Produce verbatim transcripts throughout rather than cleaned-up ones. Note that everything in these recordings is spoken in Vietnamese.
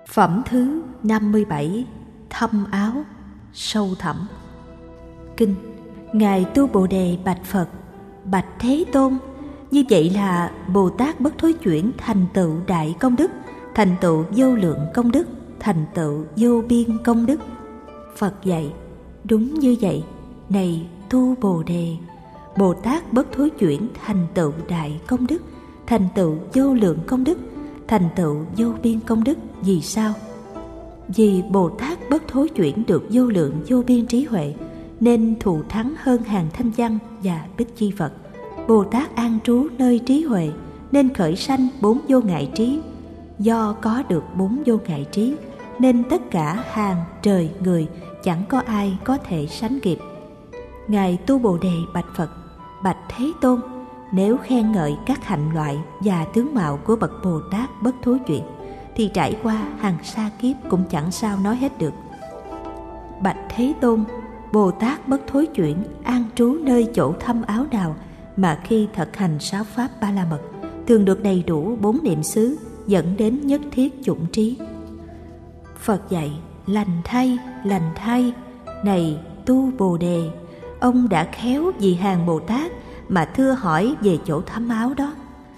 Phẩm thứ năm mươi bảy. Thâm áo, sâu thẳm. Kinh. Ngài Tu Bồ Đề bạch Phật: Bạch Thế Tôn, như vậy là Bồ Tát bất thối chuyển thành tựu đại công đức, thành tựu vô lượng công đức, thành tựu vô biên công đức. Phật dạy: đúng như vậy. Này Tu Bồ Đề, Bồ Tát bất thối chuyển thành tựu đại công đức, thành tựu vô lượng công đức, thành tựu vô biên công đức. Vì sao? Vì Bồ Tát bất thối chuyển được vô lượng vô biên trí huệ, nên thù thắng hơn hàng thanh văn và bích chi vật. Bồ Tát an trú nơi trí huệ, nên khởi sanh bốn vô ngại trí. Do có được bốn vô ngại trí, nên tất cả hàng trời người chẳng có ai có thể sánh kịp. Ngài Tu Bồ Đề bạch Phật: Bạch Thế Tôn, nếu khen ngợi các hạnh loại và tướng mạo của bậc Bồ Tát bất thối chuyển, thì trải qua hàng sa kiếp cũng chẳng sao nói hết được. Bạch Thế Tôn, Bồ Tát bất thối chuyển an trú nơi chỗ thâm áo nào mà khi thực hành sáu pháp ba la mật thường được đầy đủ bốn niệm xứ, dẫn đến nhất thiết chủng trí. Phật dạy: lành thay, lành thay. Này Tu Bồ Đề, ông đã khéo vì hàng Bồ Tát mà thưa hỏi về chỗ thâm áo đó.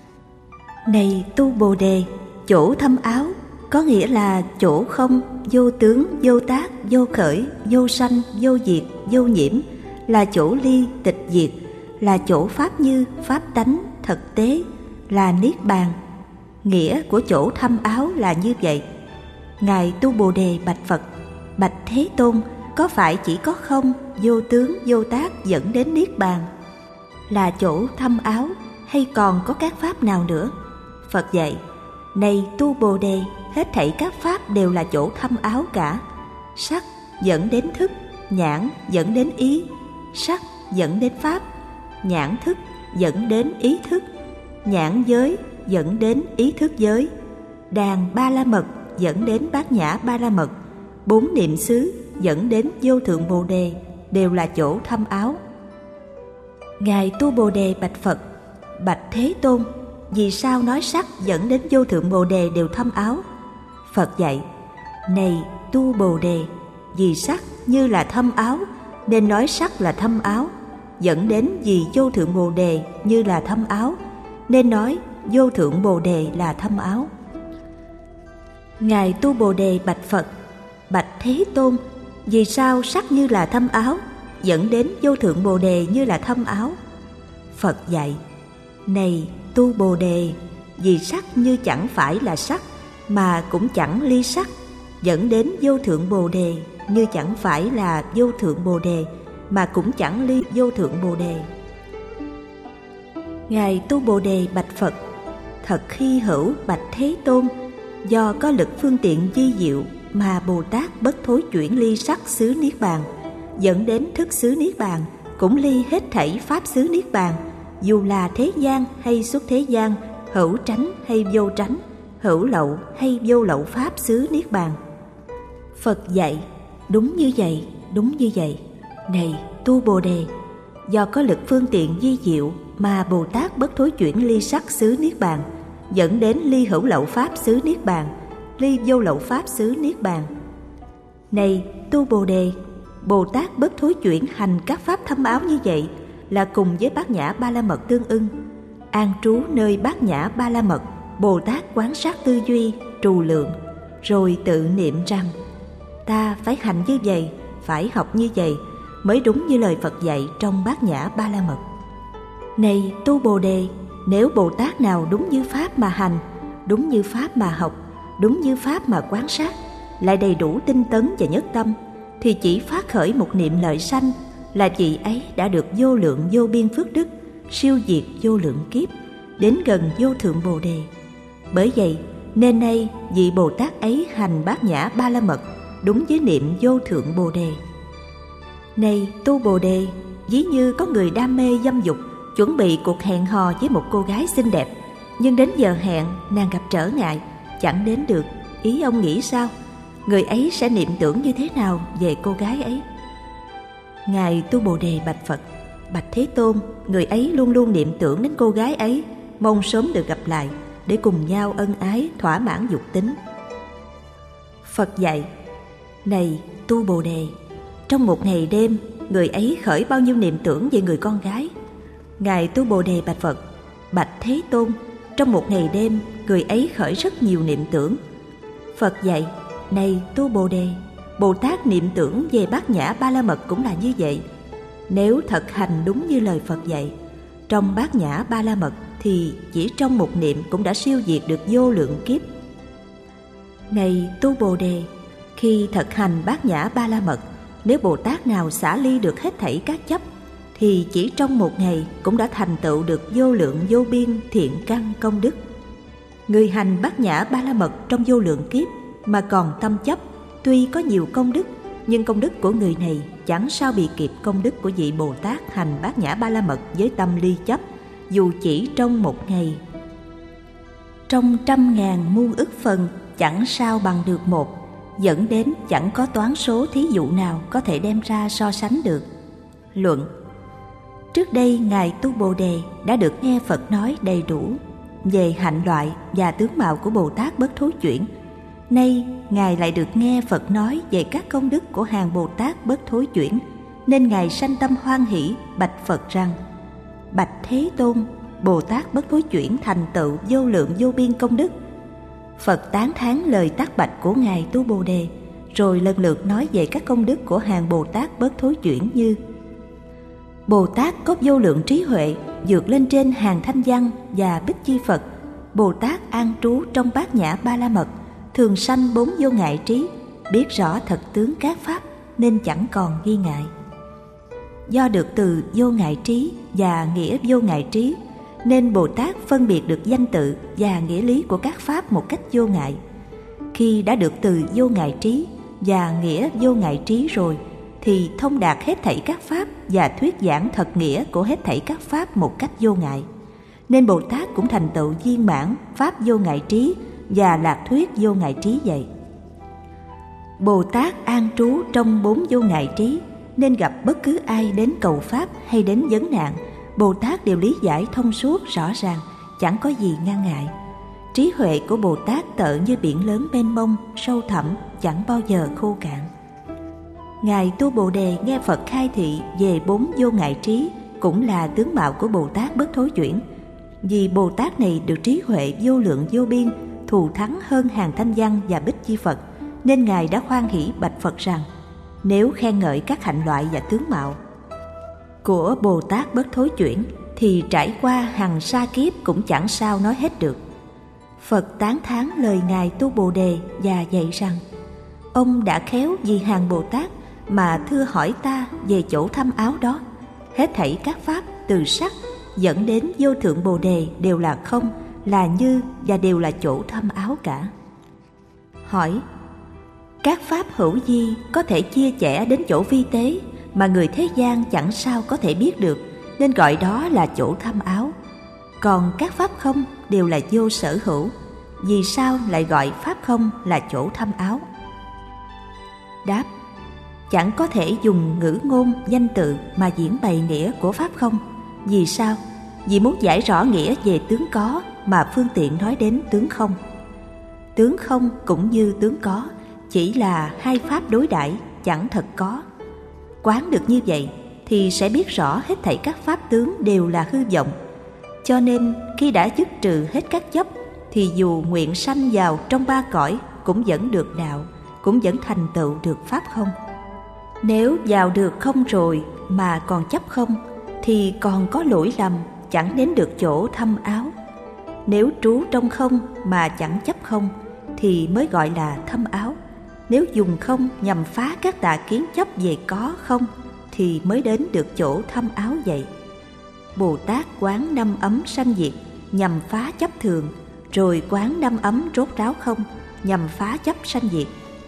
Này Tu Bồ Đề, chỗ thâm áo có nghĩa là chỗ không, vô tướng, vô tác, vô khởi, vô sanh, vô diệt, vô nhiễm, là chỗ ly tịch diệt, là chỗ pháp như, pháp tánh, thực tế, là niết bàn. Nghĩa của chỗ thâm áo là như vậy. Ngài Tu Bồ Đề bạch Phật: Bạch Thế Tôn, có phải chỉ có không, vô tướng, vô tác dẫn đến niết bàn là chỗ thâm áo, hay còn có các pháp nào nữa? Phật dạy: này Tu Bồ Đề, hết thảy các pháp đều là chỗ thâm áo cả. Sắc dẫn đến thức, nhãn dẫn đến ý, sắc dẫn đến pháp, nhãn thức dẫn đến ý thức, nhãn giới dẫn đến ý thức giới, đàn ba la mật dẫn đến bát nhã ba la mật, bốn niệm xứ dẫn đến vô thượng Bồ Đề, đều là chỗ thâm áo. Ngài Tu Bồ Đề bạch Phật: Bạch Thế Tôn, vì sao nói sắc dẫn đến vô thượng Bồ Đề đều thâm áo? Phật dạy: này Tu Bồ Đề, vì sắc như là thâm áo, nên nói sắc là thâm áo, dẫn đến vì vô thượng Bồ Đề như là thâm áo, nên nói vô thượng Bồ Đề là thâm áo. Ngài Tu Bồ Đề bạch Phật: Bạch Thế Tôn, vì sao sắc như là thâm áo, dẫn đến vô thượng Bồ Đề như là thâm áo? Phật dạy: này Tu Bồ Đề, vì sắc như chẳng phải là sắc, mà cũng chẳng ly sắc, dẫn đến vô thượng Bồ Đề như chẳng phải là vô thượng Bồ Đề, mà cũng chẳng ly vô thượng Bồ Đề. Ngài Tu Bồ Đề bạch Phật: thật hy hữu bạch Thế Tôn, do có lực phương tiện vi diệu mà Bồ Tát bất thối chuyển ly sắc xứ niết bàn, dẫn đến thức xứ niết bàn, cũng ly hết thảy pháp xứ niết bàn, dù là thế gian hay xuất thế gian, hữu tránh hay vô tránh, hữu lậu hay vô lậu pháp xứ niết bàn. Phật dạy: đúng như vậy, đúng như vậy. Này Tu Bồ Đề, do có lực phương tiện vi diệu mà Bồ Tát bất thối chuyển ly sắc xứ niết bàn, dẫn đến ly hữu lậu pháp xứ niết bàn, ly vô lậu pháp xứ niết bàn. Này Tu Bồ Đề, Bồ Tát bất thối chuyển hành các pháp thâm áo như vậy là cùng với bát nhã ba la mật tương ưng. An trú nơi bát nhã ba la mật, Bồ Tát quán sát tư duy, trù lượng, rồi tự niệm rằng: ta phải hành như vậy, phải học như vậy, mới đúng như lời Phật dạy trong bát nhã ba la mật. Này Tu Bồ Đề, nếu Bồ Tát nào đúng như pháp mà hành, đúng như pháp mà học, đúng như pháp mà quán sát, lại đầy đủ tinh tấn và nhất tâm, thì chỉ phát khởi một niệm lợi sanh là vị ấy đã được vô lượng vô biên phước đức, siêu diệt vô lượng kiếp, đến gần vô thượng Bồ Đề. Bởi vậy nên nay vị Bồ Tát ấy hành bát nhã ba la mật đúng với niệm vô thượng Bồ Đề. Này Tu Bồ Đề, ví như có người đam mê dâm dục, chuẩn bị cuộc hẹn hò với một cô gái xinh đẹp, nhưng đến giờ hẹn nàng gặp trở ngại, chẳng đến được. Ý ông nghĩ sao? Người ấy sẽ niệm tưởng như thế nào về cô gái ấy? Ngài Tu Bồ Đề bạch Phật: Bạch Thế Tôn, người ấy luôn luôn niệm tưởng đến cô gái ấy, mong sớm được gặp lại để cùng nhau ân ái thỏa mãn dục tính. Phật dạy: Này tu Bồ Đề, trong một ngày đêm, người ấy khởi bao nhiêu niệm tưởng về người con gái? Ngài tu Bồ Đề bạch Phật: Bạch Thế Tôn, trong một ngày đêm, người ấy khởi rất nhiều niệm tưởng. Phật dạy: Này tu Bồ Đề, Bồ Tát niệm tưởng về Bát Nhã Ba La Mật cũng là như vậy. Nếu thật hành đúng như lời Phật dạy, trong Bát Nhã Ba La Mật thì chỉ trong một niệm cũng đã siêu diệt được vô lượng kiếp. Này tu Bồ Đề, khi thực hành Bát Nhã Ba La Mật, nếu Bồ Tát nào xả ly được hết thảy các chấp, thì chỉ trong một ngày cũng đã thành tựu được vô lượng vô biên thiện căn công đức. Người hành Bát Nhã Ba La Mật trong vô lượng kiếp mà còn tâm chấp, tuy có nhiều công đức, nhưng công đức của người này chẳng sao bị kịp công đức của vị Bồ Tát hành Bát Nhã Ba La Mật với tâm ly chấp, dù chỉ trong một ngày. Trong trăm ngàn muôn ức phần chẳng sao bằng được một, dẫn đến chẳng có toán số thí dụ nào có thể đem ra so sánh được. Luận: Trước đây Ngài tu Bồ Đề đã được nghe Phật nói đầy đủ về hạnh loại và tướng mạo của Bồ Tát bất thối chuyển. Nay Ngài lại được nghe Phật nói về các công đức của hàng Bồ Tát bất thối chuyển, nên Ngài sanh tâm hoan hỷ bạch Phật rằng: Bạch Thế Tôn, Bồ Tát bất thối chuyển thành tựu vô lượng vô biên công đức. Phật tán thán lời tác bạch của Ngài tu Bồ Đề, rồi lần lượt nói về các công đức của hàng Bồ Tát bất thối chuyển như: Bồ Tát có vô lượng trí huệ, vượt lên trên hàng thanh văn và bích chi Phật. Bồ Tát an trú trong Bát Nhã Ba La Mật, thường sanh bốn vô ngại trí, biết rõ thật tướng các pháp nên chẳng còn nghi ngại. Do được từ vô ngại trí và nghĩa vô ngại trí, nên Bồ Tát phân biệt được danh tự và nghĩa lý của các pháp một cách vô ngại. Khi đã được từ vô ngại trí và nghĩa vô ngại trí rồi, thì thông đạt hết thảy các pháp và thuyết giảng thật nghĩa của hết thảy các pháp một cách vô ngại. Nên Bồ Tát cũng thành tựu viên mãn pháp vô ngại trí và lạc thuyết vô ngại trí vậy. Bồ Tát an trú trong bốn vô ngại trí, nên gặp bất cứ ai đến cầu pháp hay đến vấn nạn, Bồ Tát đều lý giải thông suốt rõ ràng, chẳng có gì ngăn ngại. Trí huệ của Bồ Tát tợ như biển lớn mênh mông, sâu thẳm, chẳng bao giờ khô cạn. Ngài tu Bồ Đề nghe Phật khai thị về bốn vô ngại trí, cũng là tướng mạo của Bồ Tát bất thối chuyển. Vì Bồ Tát này được trí huệ vô lượng vô biên, thù thắng hơn hàng thanh văn và bích chi Phật, nên Ngài đã hoan hỷ bạch Phật rằng: Nếu khen ngợi các hạnh loại và tướng mạo của Bồ Tát bất thối chuyển, thì trải qua hằng sa kiếp cũng chẳng sao nói hết được. Phật tán thán lời Ngài tu Bồ Đề và dạy rằng: Ông đã khéo vì hàng Bồ Tát mà thưa hỏi ta về chỗ thâm áo đó. Hết thảy các pháp từ sắc dẫn đến vô thượng Bồ Đề đều là không, là như và đều là chỗ thâm áo cả. Hỏi: Các pháp hữu vi có thể chia sẻ đến chỗ vi tế mà người thế gian chẳng sao có thể biết được, nên gọi đó là chỗ thâm áo. Còn các pháp không đều là vô sở hữu, vì sao lại gọi pháp không là chỗ thâm áo? Đáp: Chẳng có thể dùng ngữ ngôn danh tự mà diễn bày nghĩa của pháp không. Vì sao? Vì muốn giải rõ nghĩa về tướng có mà phương tiện nói đến tướng không. Tướng không cũng như tướng có, chỉ là hai pháp đối đãi, chẳng thật có. Quán được như vậy thì sẽ biết rõ hết thảy các pháp tướng đều là hư vọng. Cho nên khi đã dứt trừ hết các chấp, thì dù nguyện sanh vào trong ba cõi cũng vẫn được đạo, cũng vẫn thành tựu được pháp không. Nếu vào được không rồi mà còn chấp không, thì còn có lỗi lầm, chẳng đến được chỗ thâm áo. Nếu trú trong không mà chẳng chấp không, thì mới gọi là thâm áo. Nếu dùng không nhằm phá các tà kiến chấp về có không, thì mới đến được chỗ thâm áo vậy. Bồ Tát quán năm ấm sanh diệt nhằm phá chấp thường, rồi quán năm ấm rốt ráo không nhằm phá chấp sanh diệt.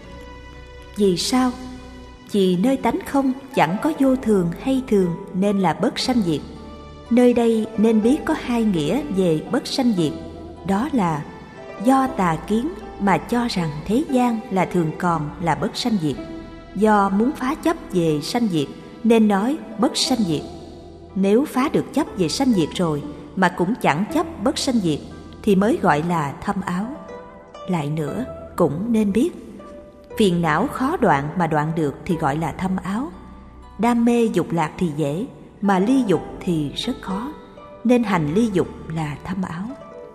Vì sao? Vì nơi tánh không chẳng có vô thường hay thường, nên là bất sanh diệt. Nơi đây nên biết có hai nghĩa về bất sanh diệt, đó là do tà kiến mà cho rằng thế gian là thường còn là bất sanh diệt. Do muốn phá chấp về sanh diệt nên nói bất sanh diệt. Nếu phá được chấp về sanh diệt rồi mà cũng chẳng chấp bất sanh diệt, thì mới gọi là thâm áo. Lại nữa cũng nên biết, Phiền não khó đoạn mà đoạn được thì gọi là thâm áo. Đam mê dục lạc thì dễ, mà ly dục thì rất khó, nên hành ly dục là thâm áo.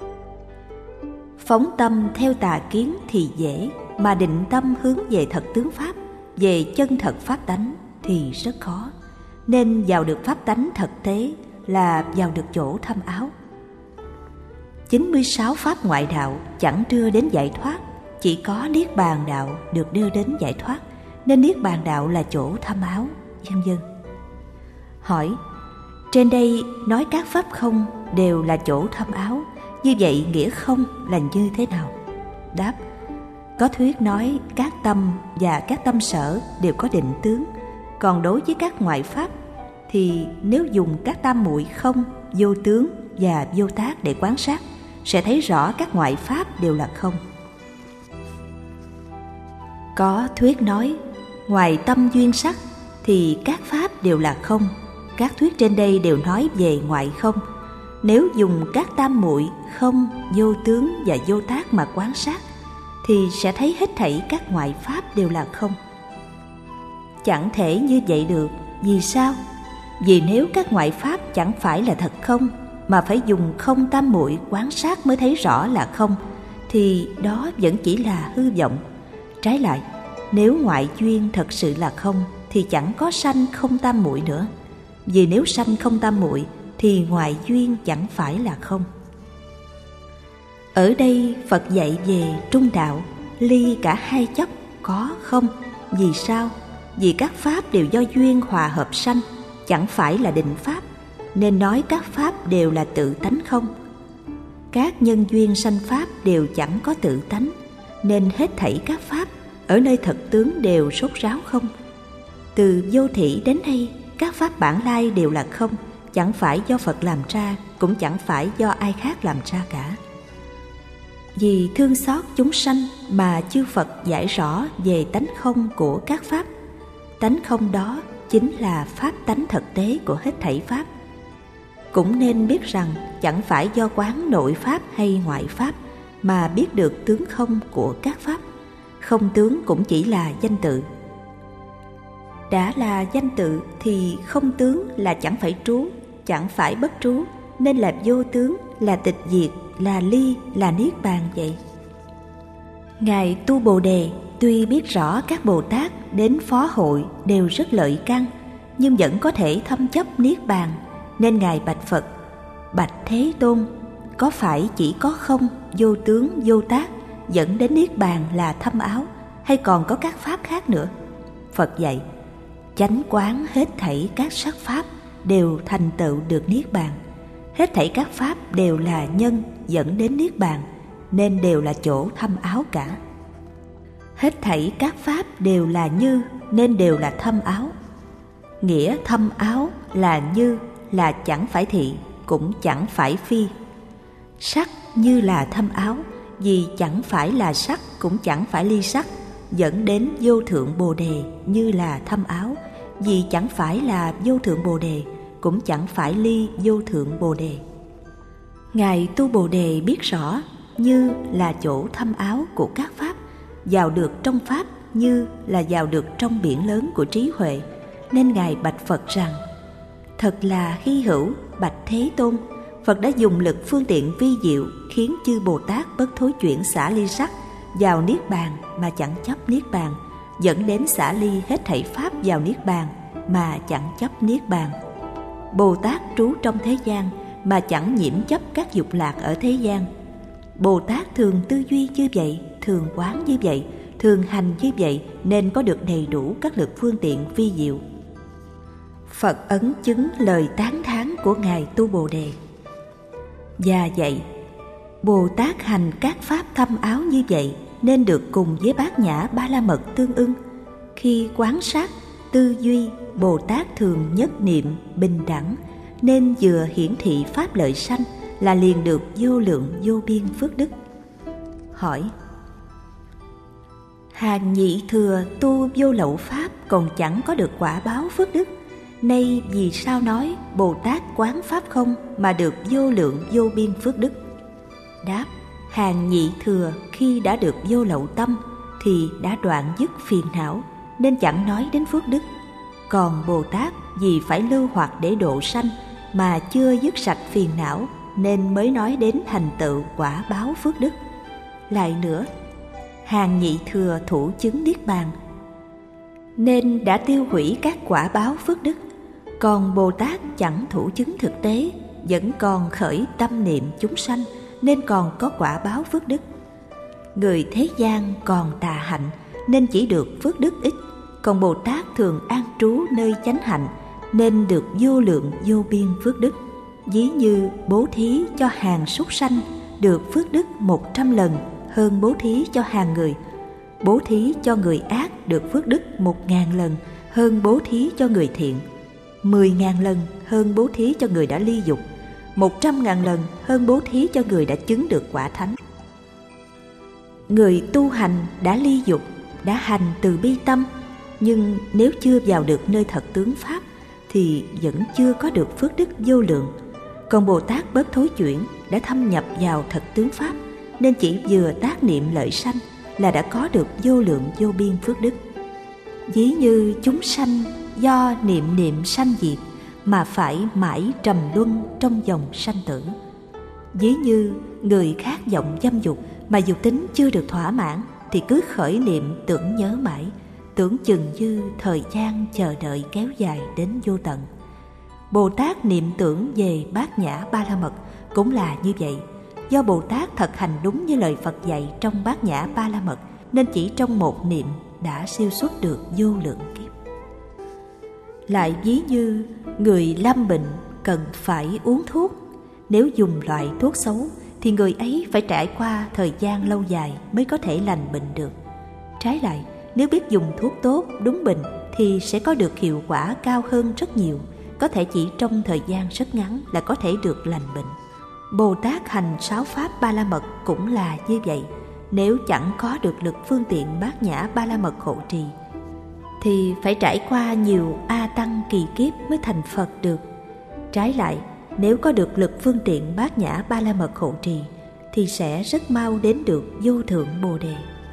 Phóng tâm theo tà kiến thì dễ, mà định tâm hướng về thật tướng pháp, về chân thật pháp tánh thì rất khó, nên vào được pháp tánh thật tế là vào được chỗ thâm áo. chín mươi sáu pháp ngoại đạo chẳng đưa đến giải thoát, chỉ có Niết Bàn đạo được đưa đến giải thoát, nên Niết Bàn đạo là chỗ thâm áo, vân vân. Hỏi: trên đây nói các pháp không đều là chỗ thâm áo, như vậy nghĩa không là như thế nào? Đáp: có thuyết nói các tâm và các tâm sở đều có định tướng, còn đối với các ngoại pháp thì nếu dùng các tam muội không, vô tướng và vô tác để quan sát, sẽ thấy rõ các ngoại pháp đều là không. Có thuyết nói ngoài tâm duyên sắc thì các pháp đều là không. Các thuyết trên đây đều nói về ngoại không. Nếu dùng các tam muội không, vô tướng và vô tác mà quan sát, thì sẽ thấy hết thảy các ngoại pháp đều là không. Chẳng thể như vậy được. Vì sao? Vì nếu các ngoại pháp chẳng phải là thật không, mà phải dùng không tam muội quan sát mới thấy rõ là không, thì đó vẫn chỉ là hư vọng. Trái lại, nếu ngoại duyên thật sự là không, thì chẳng có sanh không tam muội nữa. Vì nếu sanh không tam muội thì ngoại duyên chẳng phải là không. Ở đây Phật dạy về trung đạo, ly cả hai chấp có không. Vì sao? Vì các pháp đều do duyên hòa hợp sanh, chẳng phải là định pháp, nên nói các pháp đều là tự tánh không. Các nhân duyên sanh pháp đều chẳng có tự tánh, nên hết thảy các pháp ở nơi thật tướng đều sốt ráo không. Từ vô thỉ đến nay, các pháp bản lai đều là không, chẳng phải do Phật làm ra, cũng chẳng phải do ai khác làm ra cả. Vì thương xót chúng sanh mà chư Phật giải rõ về tánh không của các pháp. Tánh không đó chính là pháp tánh thực tế của hết thảy pháp. Cũng nên biết rằng chẳng phải do quán nội pháp hay ngoại pháp mà biết được tướng không của các pháp. Không tướng cũng chỉ là danh tự. Đã là danh tự thì không tướng là chẳng phải trú, chẳng phải bất trú, nên là vô tướng, là tịch diệt, là ly, là niết bàn vậy. Ngài tu Bồ Đề tuy biết rõ các Bồ Tát đến phó hội đều rất lợi căn, nhưng vẫn có thể thâm chấp niết bàn, nên Ngài bạch Phật: bạch Thế Tôn, có phải chỉ có không, vô tướng, vô tác dẫn đến niết bàn là thâm áo, hay còn có các pháp khác nữa? Phật dạy: chánh quán hết thảy các sắc pháp đều thành tựu được niết bàn. Hết thảy các pháp đều là nhân dẫn đến niết bàn, nên đều là chỗ thâm áo cả. Hết thảy các pháp đều là như, nên đều là thâm áo. Nghĩa thâm áo là như, là chẳng phải thị, cũng chẳng phải phi. Sắc như là thâm áo, vì chẳng phải là sắc, cũng chẳng phải ly sắc, dẫn đến vô thượng Bồ Đề như là thâm áo, vì chẳng phải là vô thượng Bồ Đề, cũng chẳng phải ly vô thượng Bồ Đề. Ngài tu Bồ Đề biết rõ như là chỗ thâm áo của các pháp, vào được trong pháp như là vào được trong biển lớn của trí huệ, nên Ngài bạch Phật rằng: thật là hy hữu, bạch Thế Tôn, Phật đã dùng lực phương tiện vi diệu khiến chư Bồ Tát bất thối chuyển xả ly sắc vào niết bàn mà chẳng chấp niết bàn, dẫn đến xả ly hết thảy pháp vào niết bàn mà chẳng chấp niết bàn. Bồ Tát trú trong thế gian mà chẳng nhiễm chấp các dục lạc ở thế gian. Bồ Tát thường tư duy như vậy, thường quán như vậy, thường hành như vậy, nên có được đầy đủ các lực phương tiện vi diệu. Phật ấn chứng lời tán thán của Ngài tu Bồ Đề. Và vậy, Bồ Tát hành các pháp thâm áo như vậy, nên được cùng với Bát Nhã Ba La Mật tương ưng. Khi quán sát, tư duy, Bồ Tát thường nhất niệm, bình đẳng, nên vừa hiển thị pháp lợi sanh là liền được vô lượng vô biên phước đức. Hỏi: hàng nhị thừa tu vô lậu pháp còn chẳng có được quả báo phước đức, nay vì sao nói Bồ Tát quán pháp không mà được vô lượng vô biên phước đức? Đáp: hàng nhị thừa khi đã được vô lậu tâm thì đã đoạn dứt phiền não nên chẳng nói đến phước đức. Còn Bồ Tát vì phải lưu hoạt để độ sanh mà chưa dứt sạch phiền não nên mới nói đến thành tựu quả báo phước đức. Lại nữa, hàng nhị thừa thủ chứng niết bàn nên đã tiêu hủy các quả báo phước đức. Còn Bồ Tát chẳng thủ chứng thực tế, vẫn còn khởi tâm niệm chúng sanh nên còn có quả báo phước đức. Người thế gian còn tà hạnh nên chỉ được phước đức ít, còn Bồ Tát thường an trú nơi chánh hạnh nên được vô lượng vô biên phước đức. Ví như bố thí cho hàng súc sanh được phước đức một trăm lần hơn bố thí cho hàng người. Bố thí cho người ác được phước đức một ngàn lần hơn bố thí cho người thiện, mười ngàn lần hơn bố thí cho người đã ly dục, một trăm ngàn lần hơn bố thí cho người đã chứng được quả thánh. Người tu hành đã ly dục, đã hành từ bi tâm, nhưng nếu chưa vào được nơi thật tướng Pháp thì vẫn chưa có được phước đức vô lượng. Còn Bồ Tát bớt thối chuyển đã thâm nhập vào thật tướng Pháp nên chỉ vừa tác niệm lợi sanh là đã có được vô lượng vô biên phước đức. Ví như chúng sanh do niệm niệm sanh diệt mà phải mãi trầm luân trong dòng sanh tử. Ví như người khát vọng dâm dục mà dục tính chưa được thỏa mãn thì cứ khởi niệm tưởng nhớ mãi, tưởng chừng như thời gian chờ đợi kéo dài đến vô tận. Bồ Tát niệm tưởng về Bát Nhã Ba La Mật cũng là như vậy. Do Bồ Tát thực hành đúng như lời Phật dạy trong Bát Nhã Ba La Mật nên chỉ trong một niệm đã siêu xuất được vô lượng kiếp. Lại ví như người lâm bệnh cần phải uống thuốc. Nếu dùng loại thuốc xấu thì người ấy phải trải qua thời gian lâu dài mới có thể lành bệnh được. Trái lại, nếu biết dùng thuốc tốt đúng bệnh thì sẽ có được hiệu quả cao hơn rất nhiều, có thể chỉ trong thời gian rất ngắn là có thể được lành bệnh. Bồ Tát hành sáu pháp Ba La Mật cũng là như vậy. Nếu chẳng có được lực phương tiện Bát Nhã Ba La Mật hộ trì thì phải trải qua nhiều A Tăng kỳ kiếp mới thành Phật được. Trái lại, nếu có được lực phương tiện Bát Nhã Ba La Mật hộ trì thì sẽ rất mau đến được vô thượng Bồ Đề.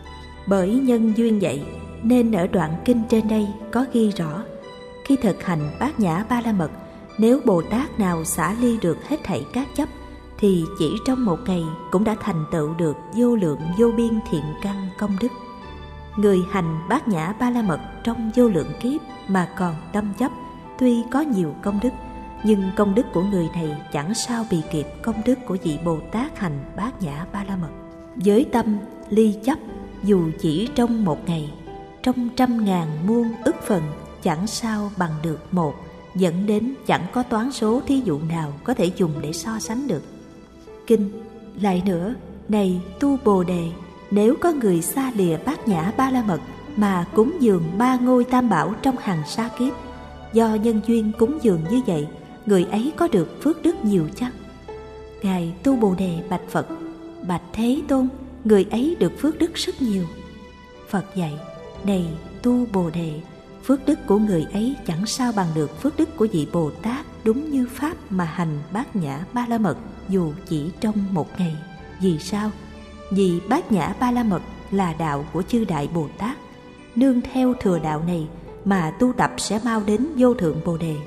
Bởi nhân duyên vậy nên ở đoạn kinh trên đây có ghi rõ, khi thực hành Bát Nhã Ba La Mật, nếu Bồ Tát nào xả ly được hết thảy các chấp thì chỉ trong một ngày cũng đã thành tựu được vô lượng vô biên thiện căn công đức. Người hành Bát Nhã Ba La Mật trong vô lượng kiếp mà còn tâm chấp, tuy có nhiều công đức, nhưng công đức của người này chẳng sao bì kịp công đức của vị Bồ Tát hành Bát Nhã Ba La Mật. Với tâm ly chấp, dù chỉ trong một ngày, trong trăm ngàn muôn ức phần chẳng sao bằng được một, dẫn đến chẳng có toán số thí dụ nào có thể dùng để so sánh được. Kinh lại nữa, này tu Bồ Đề, nếu có người xa lìa Bát Nhã Ba La Mật mà cúng dường ba ngôi tam bảo trong hằng sa kiếp, do nhân duyên cúng dường như vậy, người ấy có được phước đức nhiều chăng? Ngài tu Bồ Đề bạch Phật: Bạch Thế Tôn, người ấy được phước đức rất nhiều. Phật dạy: Này tu Bồ Đề, phước đức của người ấy chẳng sao bằng được phước đức của vị Bồ Tát đúng như pháp mà hành Bát Nhã Ba La Mật dù chỉ trong một ngày. Vì sao? Vì Bát Nhã Ba La Mật là đạo của chư Đại Bồ Tát, nương theo thừa đạo này mà tu tập sẽ mau đến vô thượng Bồ Đề.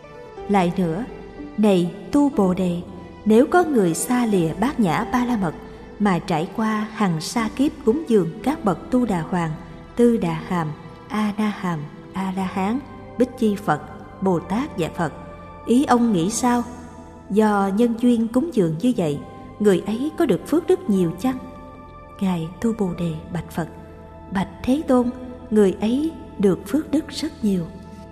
Lại nữa, này tu Bồ Đề, nếu có người xa lìa Bát Nhã Ba La Mật mà trải qua hằng sa kiếp cúng dường các bậc Tu Đà Hoàng, Tư Đà Hàm, A Na Hàm, A La Hán, Bích Chi Phật, Bồ Tát và Phật, ý ông nghĩ sao? Do nhân duyên cúng dường như vậy, người ấy có được phước đức nhiều chăng? Ngài tu Bồ Đề bạch Phật: Bạch Thế Tôn, người ấy được phước đức rất nhiều.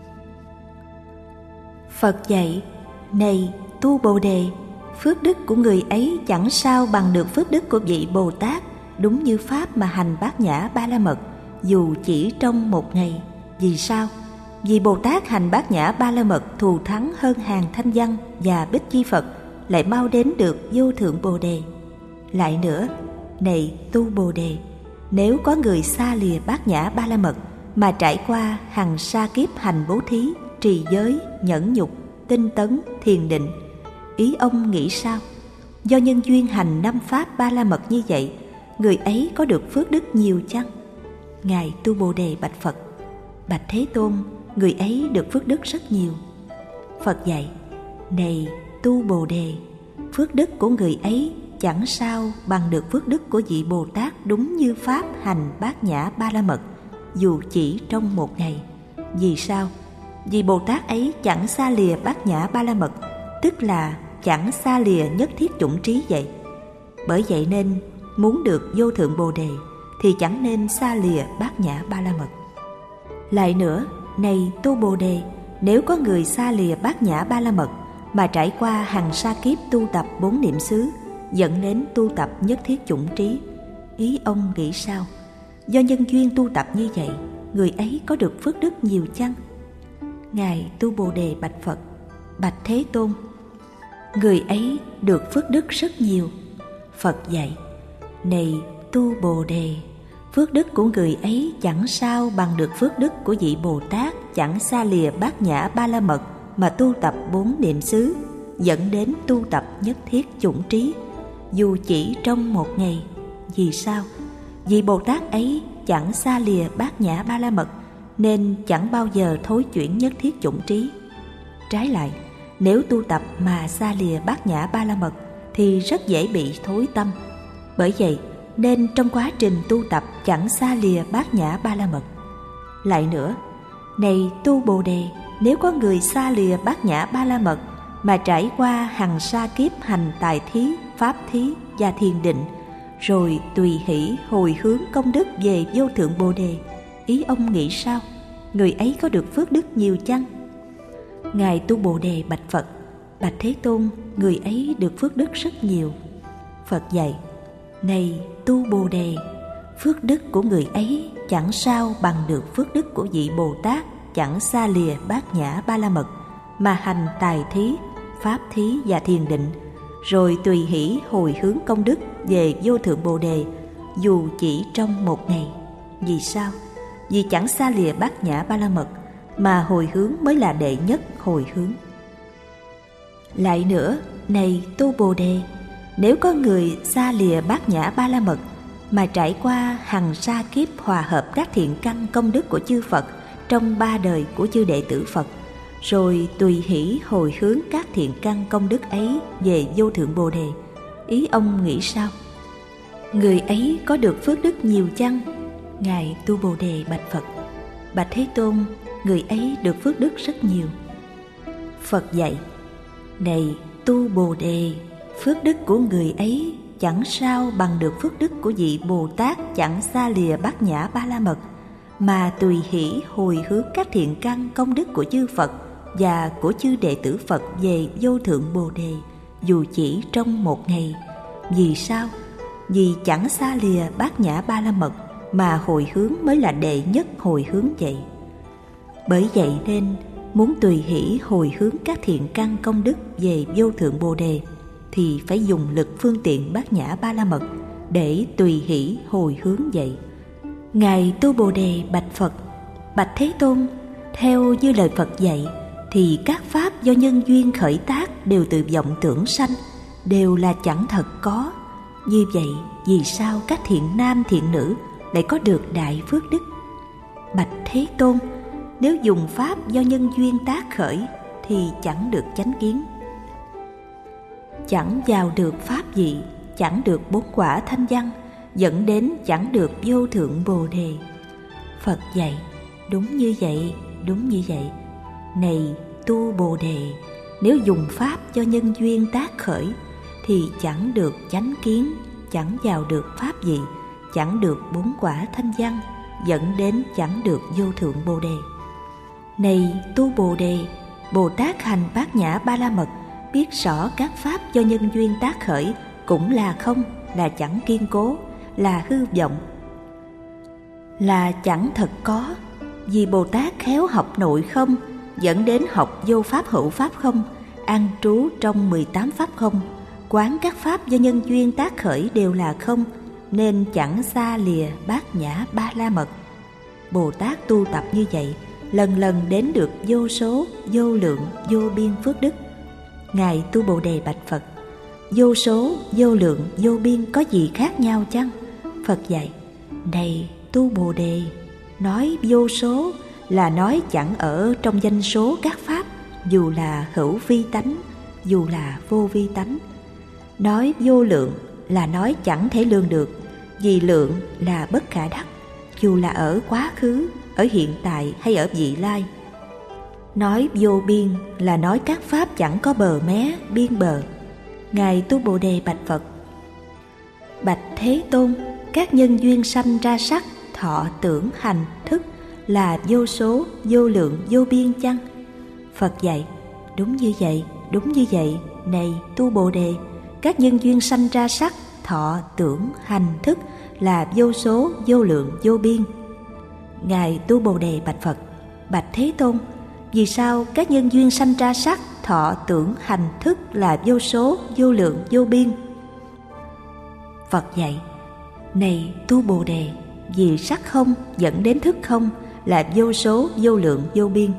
Phật dạy: Này tu Bồ Đề, phước đức của người ấy chẳng sao bằng được phước đức của vị Bồ Tát đúng như pháp mà hành Bát Nhã Ba La Mật dù chỉ trong một ngày. Vì sao? Vì Bồ Tát hành Bát Nhã Ba La Mật thù thắng hơn hàng Thanh Văn và Bích Chi Phật, lại mau đến được vô thượng Bồ Đề. Lại nữa, này tu Bồ Đề, nếu có người xa lìa Bát Nhã Ba La Mật mà trải qua hằng sa kiếp hành bố thí, trì giới, nhẫn nhục, tinh tấn, thiền định, ý ông nghĩ sao? Do nhân duyên hành năm pháp Ba La Mật như vậy, người ấy có được phước đức nhiều chăng? Ngài Tu Bồ Đề bạch Phật: Bạch Thế Tôn, người ấy được phước đức rất nhiều. Phật dạy: Này Tu Bồ Đề, phước đức của người ấy chẳng sao bằng được phước đức của vị Bồ Tát đúng như pháp hành bát nhã ba la mật, dù chỉ trong một ngày. Vì sao? Vì Bồ Tát ấy chẳng xa lìa bát nhã ba la mật, tức là chẳng xa lìa nhất thiết chủng trí vậy. Bởi vậy nên muốn được vô thượng Bồ Đề thì chẳng nên xa lìa bát nhã ba la mật. Lại nữa, này Tu Bồ Đề, nếu có người xa lìa bát nhã ba la mật mà trải qua hằng sa kiếp tu tập bốn niệm xứ, dẫn đến tu tập nhất thiết chủng trí, ý ông nghĩ sao? Do nhân duyên tu tập như vậy, người ấy có được phước đức nhiều chăng? Ngài Tu Bồ Đề bạch Phật: Bạch Thế Tôn, người ấy được phước đức rất nhiều. Phật dạy: Này Tu Bồ Đề, phước đức của người ấy chẳng sao bằng được phước đức của vị Bồ Tát chẳng xa lìa bát nhã ba la mật mà tu tập bốn niệm xứ, dẫn đến tu tập nhất thiết chủng trí, dù chỉ trong một ngày. Vì sao? Vì Bồ Tát ấy chẳng xa lìa bát nhã ba la mật nên chẳng bao giờ thối chuyển nhất thiết chủng trí. Trái lại, nếu tu tập mà xa lìa bát nhã ba la mật thì rất dễ bị thối tâm. Bởi vậy nên trong quá trình tu tập chẳng xa lìa bát nhã ba la mật. Lại nữa, này Tu Bồ Đề, nếu có người xa lìa bát nhã ba la mật mà trải qua hằng sa kiếp hành tài thí, pháp thí và thiền định, rồi tùy hỷ hồi hướng công đức về vô thượng Bồ Đề, ý ông nghĩ sao? Người ấy có được phước đức nhiều chăng? Ngài Tu Bồ Đề bạch Phật: Bạch Thế Tôn, người ấy được phước đức rất nhiều. Phật dạy: Này Tu Bồ Đề, phước đức của người ấy chẳng sao bằng được phước đức của vị Bồ Tát chẳng xa lìa bát nhã ba la mật mà hành tài thí, pháp thí và thiền định, rồi tùy hỷ hồi hướng công đức về vô thượng Bồ Đề, dù chỉ trong một ngày. Vì sao? Vì chẳng xa lìa bát nhã ba la mật mà hồi hướng mới là đệ nhất hồi hướng. Lại nữa, này Tu Bồ Đề, nếu có người xa lìa bát nhã ba la mật mà trải qua hằng sa kiếp hòa hợp các thiện căn công đức của chư Phật trong ba đời của chư đệ tử Phật, rồi tùy hỷ hồi hướng các thiện căn công đức ấy về vô thượng Bồ Đề, ý ông nghĩ sao? Người ấy có được phước đức nhiều chăng? Ngài Tu Bồ Đề bạch Phật: Bạch Thế Tôn, người ấy được phước đức rất nhiều. Phật dạy: Này Tu Bồ Đề, phước đức của người ấy chẳng sao bằng được phước đức của vị Bồ Tát chẳng xa lìa bát nhã ba la mật mà tùy hỷ hồi hướng các thiện căn công đức của chư Phật và của chư đệ tử Phật về vô thượng Bồ Đề, dù chỉ trong một ngày. Vì sao? Vì chẳng xa lìa bát nhã ba la mật mà hồi hướng mới là đệ nhất hồi hướng vậy. Bởi vậy nên muốn tùy hỷ hồi hướng các thiện căn công đức về vô thượng Bồ Đề thì phải dùng lực phương tiện bát nhã ba la mật để tùy hỷ hồi hướng vậy. Ngài Tu Bồ Đề bạch Phật: Bạch Thế Tôn, theo như lời Phật dạy thì các pháp do nhân duyên khởi tác đều từ vọng tưởng sanh, đều là chẳng thật có. Như vậy, vì sao các thiện nam thiện nữ lại có được đại phước đức? Bạch Thế Tôn, nếu dùng pháp do nhân duyên tác khởi thì chẳng được chánh kiến, chẳng vào được pháp vị, chẳng được bốn quả thanh văn, dẫn đến chẳng được vô thượng Bồ Đề. Phật dạy: Đúng như vậy, đúng như vậy. Này Tu Bồ Đề, nếu dùng pháp do nhân duyên tác khởi thì chẳng được chánh kiến, chẳng vào được pháp vị, chẳng được bốn quả thanh văn, dẫn đến chẳng được vô thượng Bồ Đề. Này Tu Bồ Đề, Bồ Tát hành bát nhã ba la mật, biết rõ các pháp do nhân duyên tác khởi cũng là không, là chẳng kiên cố, là hư vọng, là chẳng thật có. Vì Bồ Tát khéo học nội không, dẫn đến học vô pháp hữu pháp không, an trú trong mười tám pháp không, quán các pháp do nhân duyên tác khởi đều là không, nên chẳng xa lìa bát nhã ba la mật. Bồ Tát tu tập như vậy, lần lần đến được vô số, vô lượng, vô biên phước đức. Ngài Tu Bồ Đề bạch Phật: Vô số, vô lượng, vô biên có gì khác nhau chăng? Phật dạy: Này tu Bồ Đề, nói vô số là nói chẳng ở trong danh số các pháp, dù là hữu vi tánh, dù là vô vi tánh. Nói vô lượng là nói chẳng thể lường được, vì lượng là bất khả đắc, dù là ở quá khứ, ở hiện tại hay ở vị lai. Nói vô biên là nói các pháp chẳng có bờ mé, biên bờ. Ngài tu Bồ Đề bạch Phật: Bạch Thế Tôn, các nhân duyên sanh ra sắc, thọ, tưởng, hành, thức là vô số, vô lượng, vô biên chăng? Phật dạy: Đúng như vậy, đúng như vậy, này tu Bồ Đề, các nhân duyên sanh ra sắc, thọ, tưởng, hành, thức là vô số, vô lượng, vô biên. Ngài tu Bồ Đề bạch Phật: Bạch Thế Tôn, vì sao các nhân duyên sanh ra sắc, thọ, tưởng, hành, thức là vô số, vô lượng, vô biên? Phật dạy: Này tu Bồ Đề, vì sắc không dẫn đến thức không là vô số, vô lượng, vô biên.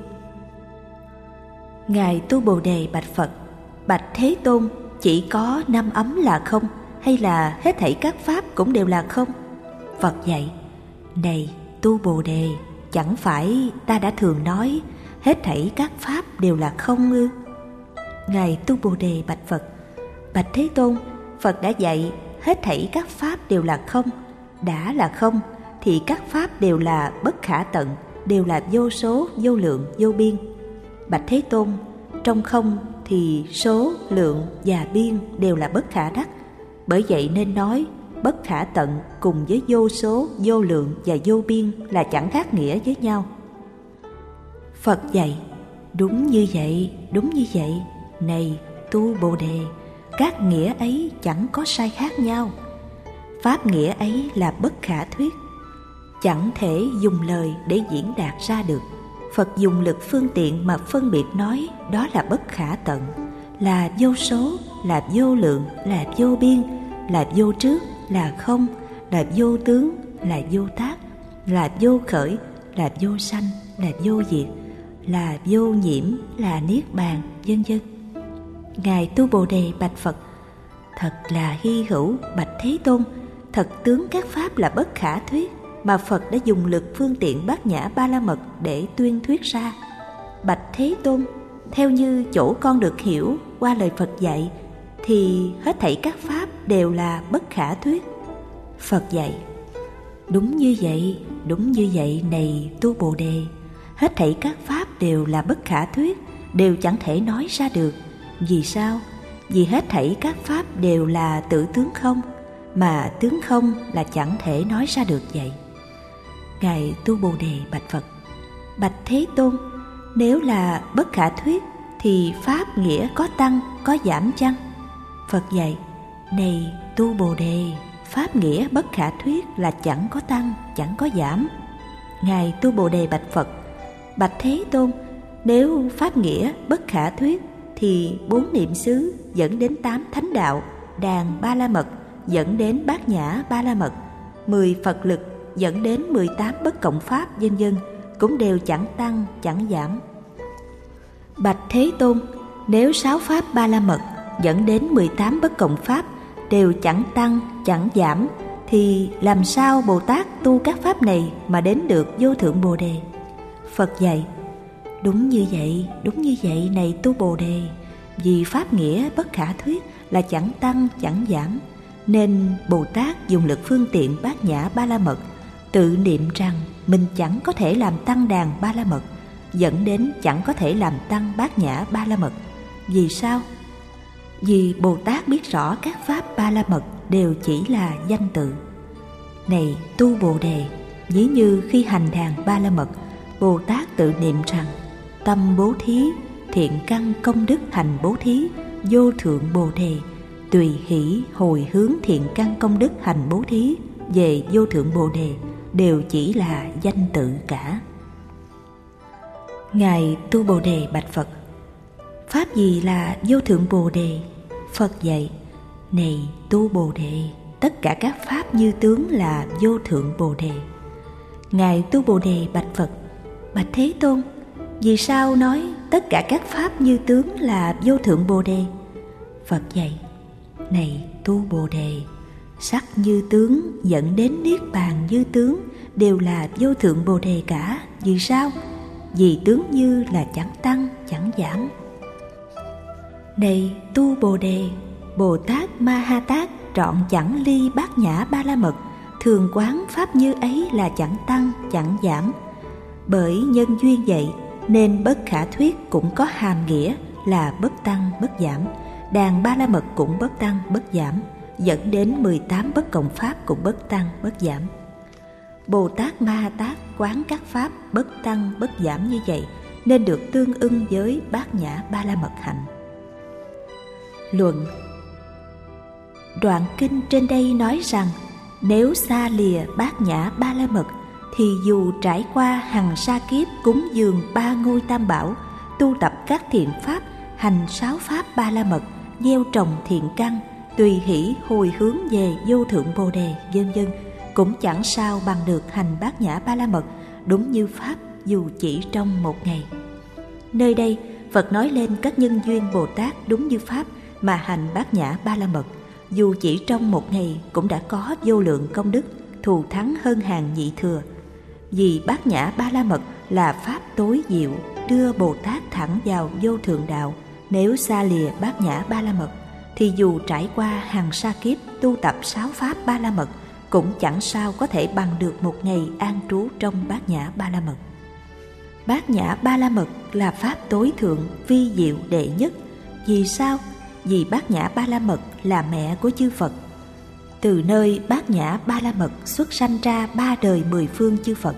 Ngài tu Bồ Đề bạch Phật: Bạch Thế Tôn, chỉ có năm ấm là không, hay là hết thảy các pháp cũng đều là không? Phật dạy: Này tu Bồ Đề, chẳng phải ta đã thường nói hết thảy các pháp đều là không ư? Ngài tu Bồ Đề bạch Phật: Bạch Thế Tôn, Phật đã dạy hết thảy các pháp đều là không. Đã là không thì các pháp đều là bất khả tận, đều là vô số, vô lượng, vô biên. Bạch Thế Tôn, trong không thì số, lượng và biên đều là bất khả đắc. Bởi vậy nên nói bất khả tận cùng với vô số, vô lượng và vô biên là chẳng khác nghĩa với nhau. Phật dạy: Đúng như vậy, đúng như vậy, này tu Bồ Đề, các nghĩa ấy chẳng có sai khác nhau. Pháp nghĩa ấy là bất khả thuyết, chẳng thể dùng lời để diễn đạt ra được. Phật dùng lực phương tiện mà phân biệt nói, đó là bất khả tận, là vô số, là vô lượng, là vô biên, là vô trước, là không, là vô tướng, là vô tác, là vô khởi, là vô sanh, là vô diệt, là vô nhiễm, là niết bàn, vân vân. Ngài tu Bồ Đề bạch Phật: Thật là hy hữu bạch Thế Tôn, thật tướng các pháp là bất khả thuyết, mà Phật đã dùng lực phương tiện bát nhã ba la mật để tuyên thuyết ra. Bạch Thế Tôn, theo như chỗ con được hiểu qua lời Phật dạy, thì hết thảy các pháp đều là bất khả thuyết. Phật dạy: Đúng như vậy, đúng như vậy, này tu Bồ Đề, hết thảy các pháp đều là bất khả thuyết, đều chẳng thể nói ra được. Vì sao? Vì hết thảy các pháp đều là tự tướng không, mà tướng không là chẳng thể nói ra được vậy. Ngài tu Bồ Đề bạch Phật: Bạch Thế Tôn, nếu là bất khả thuyết thì pháp nghĩa có tăng, có giảm chăng? Phật dạy: Này tu Bồ Đề, pháp nghĩa bất khả thuyết là chẳng có tăng, chẳng có giảm. Ngài tu Bồ Đề bạch Phật: Bạch Thế Tôn, nếu pháp nghĩa bất khả thuyết thì bốn niệm xứ dẫn đến tám thánh đạo, đàn ba la mật dẫn đến bát nhã ba la mật, mười Phật lực dẫn đến mười tám bất cộng pháp, vân vân, cũng đều chẳng tăng, chẳng giảm. Bạch Thế Tôn, nếu sáu pháp ba la mật dẫn đến mười tám bất cộng pháp đều chẳng tăng, chẳng giảm, thì làm sao Bồ Tát tu các pháp này mà đến được vô thượng Bồ Đề? Phật dạy: Đúng như vậy, đúng như vậy, này tu Bồ Đề, vì pháp nghĩa bất khả thuyết là chẳng tăng, chẳng giảm, nên Bồ Tát dùng lực phương tiện bát nhã ba la mật tự niệm rằng mình chẳng có thể làm tăng đàn ba la mật, dẫn đến chẳng có thể làm tăng bát nhã ba la mật. Vì sao? Vì Bồ Tát biết rõ các pháp ba la mật đều chỉ là danh tự. Này tu Bồ Đề, ví như khi hành đàn ba la mật, Bồ Tát tự niệm rằng tâm bố thí, thiện căn công đức hành bố thí, vô thượng Bồ Đề, tùy hỷ hồi hướng thiện căn công đức hành bố thí về vô thượng Bồ Đề, đều chỉ là danh tự cả. Ngài tu Bồ Đề bạch Phật: Pháp gì là vô thượng Bồ Đề? Phật dạy: Này tu Bồ Đề, tất cả các pháp như tướng là vô thượng Bồ Đề. Ngài tu Bồ Đề bạch Phật: Bạch Thế Tôn, vì sao nói tất cả các pháp như tướng là vô thượng Bồ Đề? Phật dạy: Này tu Bồ Đề, sắc như tướng dẫn đến niết bàn như tướng, đều là vô thượng Bồ Đề cả. Vì sao? Vì tướng như là chẳng tăng chẳng giảm. Này tu Bồ Đề, Bồ Tát Ma Ha Tát trọn chẳng ly bát nhã ba la mật, thường quán pháp như ấy là chẳng tăng chẳng giảm. Bởi nhân duyên vậy nên bất khả thuyết cũng có hàm nghĩa là bất tăng bất giảm, đàn ba la mật cũng bất tăng bất giảm, dẫn đến mười tám bất cộng pháp cũng bất tăng bất giảm. Bồ Tát Ma Ha Tát quán các pháp bất tăng bất giảm như vậy nên được tương ưng với bát nhã ba la mật hạnh. Luận: đoạn kinh trên đây nói rằng nếu xa lìa bát nhã ba la mật thì dù trải qua hằng sa kiếp cúng dường ba ngôi tam bảo, tu tập các thiện pháp, hành sáu pháp ba la mật, gieo trồng thiện căn, tùy hỷ hồi hướng về vô thượng Bồ Đề, vân vân, cũng chẳng sao bằng được hành bát nhã ba la mật đúng như pháp dù chỉ trong một ngày. Nơi đây Phật nói lên các nhân duyên Bồ Tát đúng như pháp mà hành bát nhã ba la mật, dù chỉ trong một ngày cũng đã có vô lượng công đức, thù thắng hơn hàng nhị thừa. Vì bát nhã ba la mật là pháp tối diệu, đưa Bồ Tát thẳng vào vô thượng đạo. Nếu xa lìa bát nhã ba la mật thì dù trải qua hàng sa kiếp tu tập sáu pháp ba la mật cũng chẳng sao có thể bằng được một ngày an trú trong bát nhã ba la mật. Bát nhã ba la mật là pháp tối thượng, vi diệu đệ nhất. Vì sao? Vì bát nhã ba la mật là mẹ của chư Phật. Từ nơi bát nhã ba la mật xuất sanh ra ba đời mười phương chư Phật.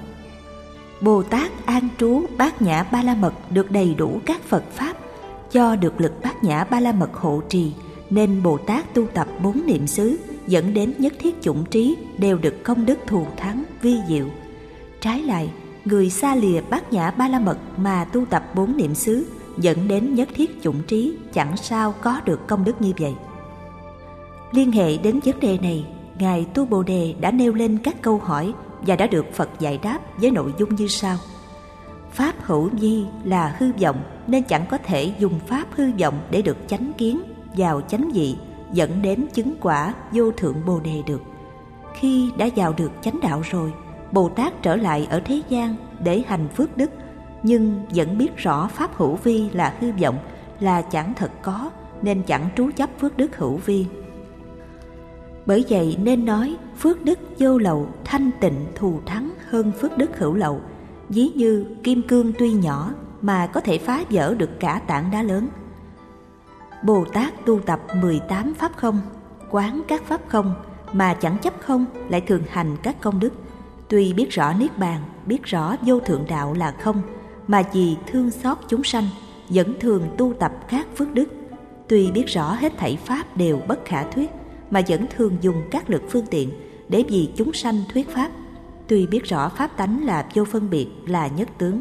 Bồ Tát an trú bát nhã ba la mật được đầy đủ các Phật pháp, do được lực bát nhã ba la mật hộ trì nên Bồ Tát tu tập bốn niệm xứ, dẫn đến nhất thiết chủng trí đều được công đức thù thắng vi diệu. Trái lại, người xa lìa bát nhã ba la mật mà tu tập bốn niệm xứ, dẫn đến nhất thiết chủng trí chẳng sao có được công đức như vậy. Liên hệ đến vấn đề này, Ngài Tu Bồ Đề đã nêu lên các câu hỏi và đã được Phật giải đáp với nội dung như sau. Pháp hữu vi là hư vọng nên chẳng có thể dùng pháp hư vọng để được chánh kiến vào chánh vị, dẫn đến chứng quả vô thượng Bồ Đề được. Khi đã vào được chánh đạo rồi, Bồ Tát trở lại ở thế gian để hành phước đức, nhưng vẫn biết rõ pháp hữu vi là hư vọng, là chẳng thật có, nên chẳng trú chấp phước đức hữu vi. Bởi vậy nên nói phước đức vô lậu thanh tịnh thù thắng hơn phước đức hữu lậu. Ví như kim cương tuy nhỏ mà có thể phá vỡ được cả tảng đá lớn. Bồ Tát tu tập mười tám pháp không, quán các pháp không mà chẳng chấp không, lại thường hành các công đức. Tuy biết rõ niết bàn, biết rõ vô thượng đạo là không, mà vì thương xót chúng sanh vẫn thường tu tập các phước đức. Tuy biết rõ hết thảy pháp đều bất khả thuyết, mà vẫn thường dùng các lực phương tiện để vì chúng sanh thuyết pháp. Tuy biết rõ pháp tánh là vô phân biệt, là nhất tướng,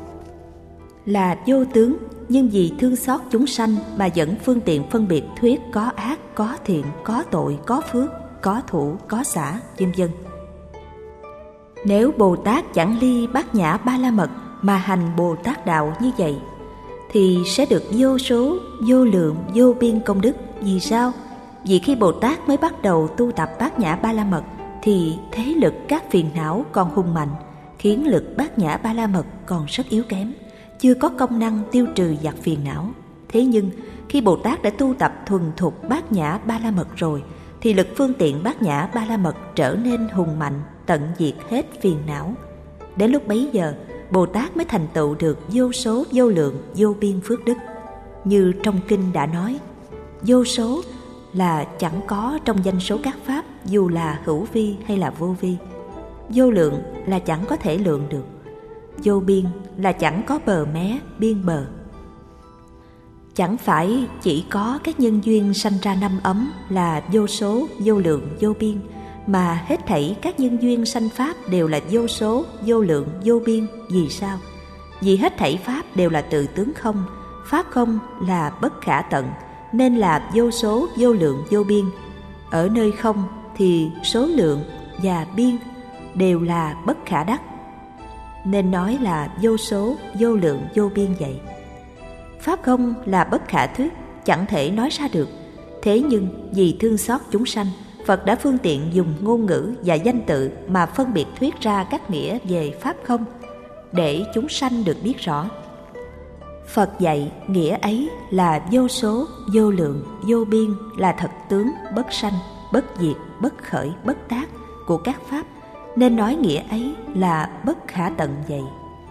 là vô tướng, nhưng vì thương xót chúng sanh mà vẫn phương tiện phân biệt thuyết có ác, có thiện, có tội, có phước, có thủ, có xả, vân vân. Nếu Bồ Tát chẳng ly bát nhã ba la mật mà hành Bồ Tát đạo như vậy, thì sẽ được vô số, vô lượng, vô biên công đức. Vì sao? Vì khi Bồ Tát mới bắt đầu tu tập bát nhã ba la mật thì thế lực các phiền não còn hùng mạnh, khiến lực bát nhã ba la mật còn rất yếu kém, chưa có công năng tiêu trừ giặc phiền não. Thế nhưng khi Bồ Tát đã tu tập thuần thục bát nhã ba la mật rồi, thì lực phương tiện bát nhã ba la mật trở nên hùng mạnh, tận diệt hết phiền não. Đến lúc bấy giờ, Bồ Tát mới thành tựu được vô số, vô lượng, vô biên phước đức. Như trong kinh đã nói, vô số là chẳng có trong danh số các pháp, dù là hữu vi hay là vô vi. Vô lượng là chẳng có thể lượng được. Vô biên là chẳng có bờ mé, biên bờ. Chẳng phải chỉ có các nhân duyên sanh ra năm ấm là vô số, vô lượng, vô biên, mà hết thảy các nhân duyên sanh pháp đều là vô số, vô lượng, vô biên. Vì sao? Vì hết thảy pháp đều là tự tướng không, pháp không là bất khả tận, nên là vô số, vô lượng, vô biên. Ở nơi không thì số lượng và biên đều là bất khả đắc, nên nói là vô số, vô lượng, vô biên vậy. Pháp không là bất khả thuyết, chẳng thể nói ra được. Thế nhưng vì thương xót chúng sanh Phật đã phương tiện dùng ngôn ngữ và danh tự mà phân biệt thuyết ra các nghĩa về pháp không, để chúng sanh được biết rõ. Phật dạy nghĩa ấy là vô số, vô lượng, vô biên, là thật tướng, bất sanh, bất diệt, bất khởi, bất tác của các pháp, nên nói nghĩa ấy là bất khả tận vậy.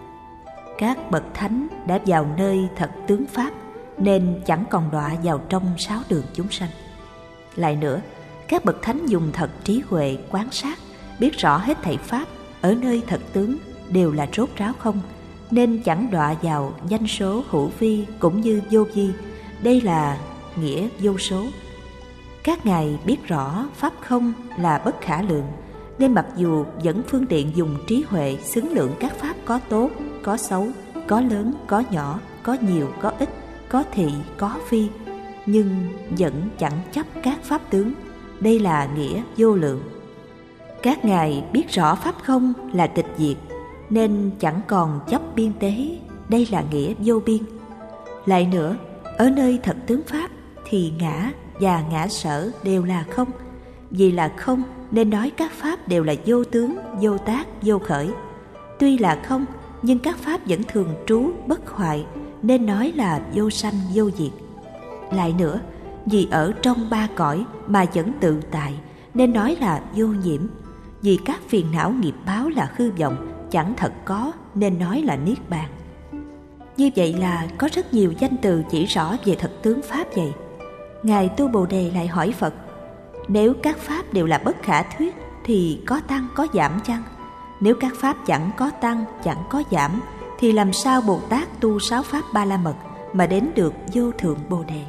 Các bậc thánh đã vào nơi thật tướng pháp, nên chẳng còn đọa vào trong sáu đường chúng sanh. Lại nữa, các bậc thánh dùng thật trí huệ quán sát, biết rõ hết thảy pháp ở nơi thật tướng đều là rốt ráo không, nên chẳng đọa vào danh số hữu vi cũng như vô vi. Đây là nghĩa vô số. Các ngài biết rõ pháp không là bất khả lượng, nên mặc dù vẫn phương tiện dùng trí huệ xứng lượng các pháp có tốt, có xấu, có lớn, có nhỏ, có nhiều, có ít, có thị, có phi, nhưng vẫn chẳng chấp các pháp tướng. Đây là nghĩa vô lượng. Các ngài biết rõ pháp không là tịch diệt, nên chẳng còn chấp biên tế. Đây là nghĩa vô biên. Lại nữa, ở nơi thật tướng pháp thì ngã và ngã sở đều là không. Vì là không nên nói các pháp đều là vô tướng, vô tác, vô khởi. Tuy là không, nhưng các pháp vẫn thường trú bất hoại, nên nói là vô sanh vô diệt. Lại nữa, vì ở trong ba cõi mà vẫn tự tại, nên nói là vô nhiễm. Vì các phiền não nghiệp báo là hư vọng, chẳng thật có, nên nói là niết bàn. Như vậy là có rất nhiều danh từ chỉ rõ về thật tướng pháp vậy. Ngài Tu Bồ Đề lại hỏi Phật: nếu các pháp đều là bất khả thuyết thì có tăng có giảm chăng? Nếu các pháp chẳng có tăng, chẳng có giảm, thì làm sao Bồ Tát tu sáu pháp Ba La Mật mà đến được vô thượng Bồ Đề?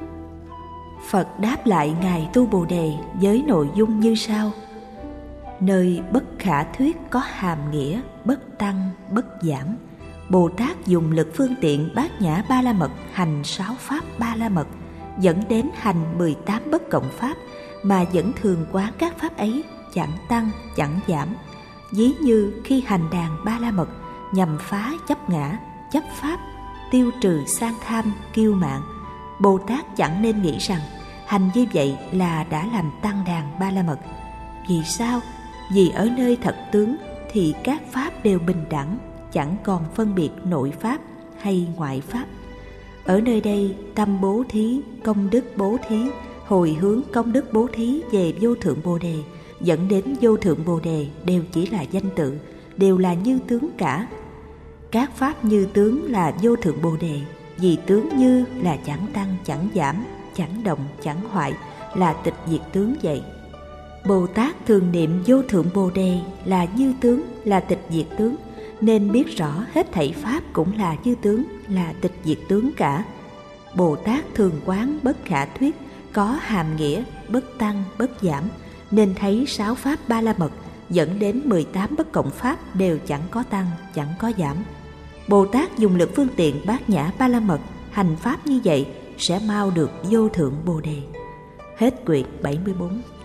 Phật đáp lại Ngài Tu Bồ Đề với nội dung như sau: nơi bất khả thuyết có hàm nghĩa bất tăng, bất giảm. Bồ Tát dùng lực phương tiện bát nhã Ba La Mật hành sáu pháp Ba La Mật, dẫn đến hành mười tám bất cộng pháp, mà vẫn thường quán các pháp ấy chẳng tăng, chẳng giảm. Ví như khi hành đàn Ba La Mật nhằm phá chấp ngã, chấp pháp, tiêu trừ sang tham, kiêu mạn, Bồ Tát chẳng nên nghĩ rằng hành như vậy là đã làm tăng đàn Ba La Mật. Vì sao? Vì ở nơi thật tướng thì các pháp đều bình đẳng, chẳng còn phân biệt nội pháp hay ngoại pháp. Ở nơi đây, tâm bố thí, công đức bố thí, hồi hướng công đức bố thí về vô thượng Bồ Đề, dẫn đến vô thượng Bồ Đề đều chỉ là danh tự, đều là như tướng cả. Các pháp như tướng là vô thượng Bồ Đề, vì tướng như là chẳng tăng, chẳng giảm, chẳng động, chẳng hoại, là tịch diệt tướng vậy. Bồ Tát thường niệm vô thượng Bồ Đề là như tướng, là tịch diệt tướng, nên biết rõ hết thảy pháp cũng là như tướng, là tịch diệt tướng cả. Bồ Tát thường quán bất khả thuyết, có hàm nghĩa bất tăng, bất giảm, nên thấy sáu pháp Ba La Mật dẫn đến mười tám bất cộng pháp đều chẳng có tăng, chẳng có giảm. Bồ Tát dùng lực phương tiện bát nhã Ba La Mật hành pháp như vậy sẽ mau được vô thượng Bồ Đề. Hết quyển bảy mươi bốn.